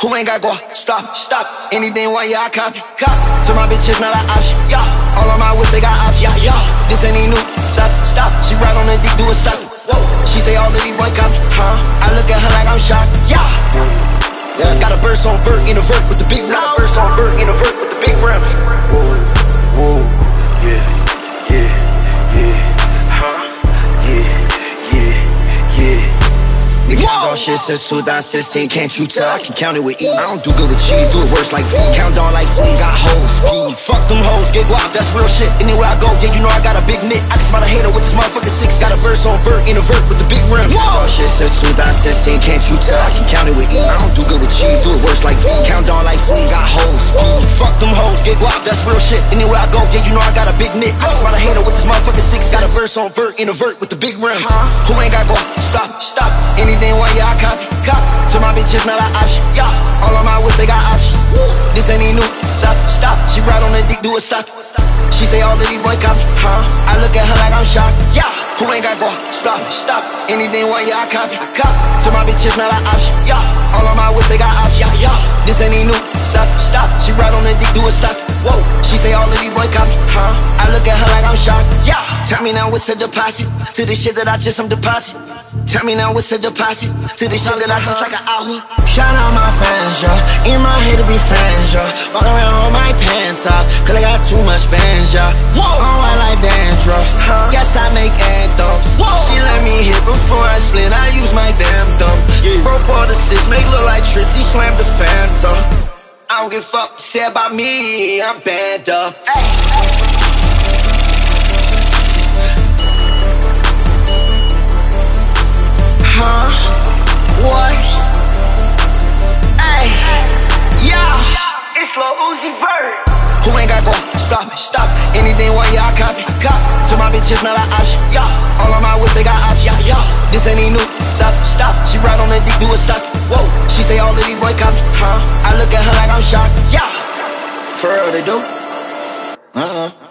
Who ain't got guap? Stop, stop. Anything one, yeah, I copy. Cop. To my bitches, not an option. Yeah. All of my whips, they got options. Yeah, yeah. This ain't even new. Stop, stop. She ride on the dick, do a stop. Whoa. She say all of these boy copy. Huh? I look at her like I'm shocked. Yeah. Yeah. Got a burst on vert in a vert with the big rims. Got a burst on vert in a vert with the big rims. Whoa, whoa, yeah, yeah, yeah, huh? Yeah, yeah, yeah. Nigga, count all shit since 2016, can't you tell? I can count it with ease. I don't do good with cheese, do it worse like V. Count all like fleas, got hoes, speed. Fuck them hoes, get guap, that's real shit. Anywhere I go, yeah, you know I got a big knit. I can spot a hater with this motherfucking 6. Got a verse on vert in a vert with the big rims. Count all shit since 2016, can't you tell? I can count it with ease. I don't do good with cheese, do it worse like V. Count all like fleas, got hoes, speed. Fuck them hoes, get guap, that's real shit. Anywhere I go, yeah, you know I got a big knit. I can spot a hater with this motherfucking 6. Got a verse on vert in a vert with the big rims. Who ain't got guap? Stop, stop. Anything one, yeah, I copy. Cop. To my bitches, not an option. Yeah. All of my whips, they got options. This ain't even new. Stop, stop. She ride on the dick, do a stop. She say all of these boy copy. Huh? I look at her like I'm shocked. Yeah. Who ain't got guap? Stop, stop. Anything one, yeah, I copy. Cop. To my bitches, not an option. Yeah. All of my whips, they got options. Yeah, yeah. This ain't even new. Stop, stop. She ride on the dick, do a stop. Whoa. She say all of these boy copy. Huh? I look at her like I'm shocked. Yeah. Tell me now what's a deposit to the shit that I just deposit. Tell me now what's a deposit to the shit that I just like an hour. Shout out my fans, yeah. In my head to be fans, yeah. Walk around with my pants off, cause I got too much bands, yeah. Whoa, I'm white like dandruff. Yes, I make anthems. Whoa. She let me hit before I split. I use my damn thumb. Yeah. Broke all the 6, make look like Trizzy slammed the Phantom. I don't give a fuck to say about me. I'm banned up. Hey. Huh? What? Ay, yeah. It's Lil Uzi Vert. Who ain't got guap? Stop, stop. Anything one, yeah, I copy. Cop. To my bitches, not an option. Yeah. All of my whips, they got options. Yeah, yeah. This ain't even new. Stop, stop. She ride on the dick, do a stop. Whoa. She say all of these boy copy. Huh? I look at her like I'm shocked. Yeah. For real, they do.